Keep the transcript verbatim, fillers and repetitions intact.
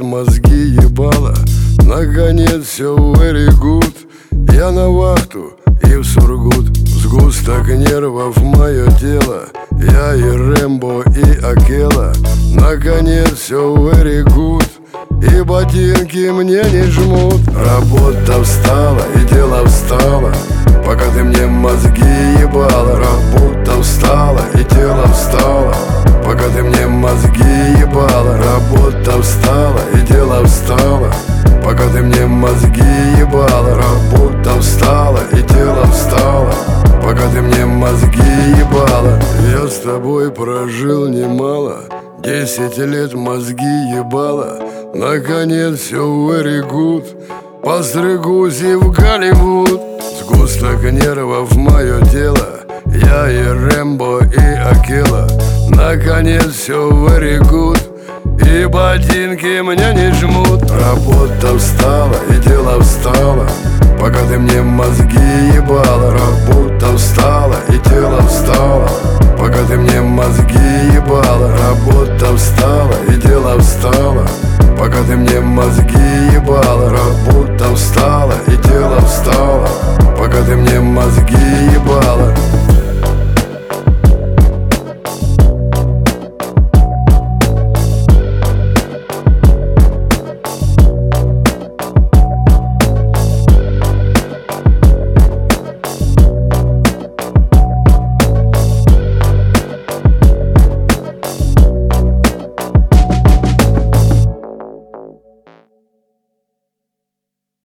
мозги ебала. Наконец все very good. Я на вахту и в Сургут. Сгусток нервов мое тело. Я и Рэмбо, и Акела. Наконец все very good. И ботинки мне не жмут. Работа встала и дело встало, пока ты мне мозги ебала. Работа встала и тело встало, пока ты мне мозги ебала. Работа встала и дело встало, пока ты мне мозги ебала. Работа встала и тело встало, пока ты мне мозги ебала. Я с тобой прожил немало, десять лет мозги ебала. Наконец все very good. Постригусь и в Голливуд. Сгусток нервов мое тело. Я и Рэмбо, и Акела. Наконец все very good. И ботинки мне не жмут. Работа встала и дело встало, пока ты мне мозги ебала. Работа встала и тело встало, пока ты мне мозги ебала. Работа встала и дело встало, пока ты мне мозги ебала. Работа встала и тело встало, пока ты мне мозги ебала.